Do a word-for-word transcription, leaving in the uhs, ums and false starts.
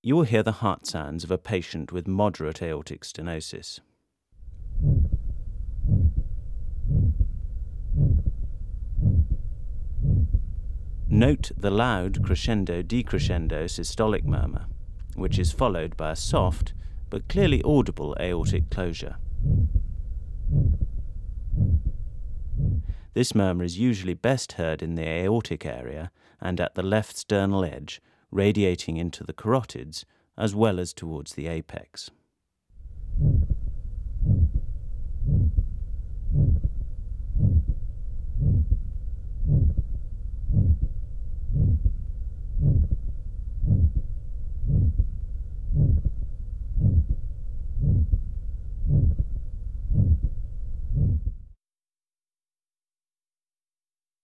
you will hear the heart sounds of a patient with moderate aortic stenosis. Note the loud crescendo-decrescendo systolic murmur, which is followed by a soft but clearly audible aortic closure. This murmur is usually best heard in the aortic area and at the left sternal edge, radiating into the carotids as well as towards the apex.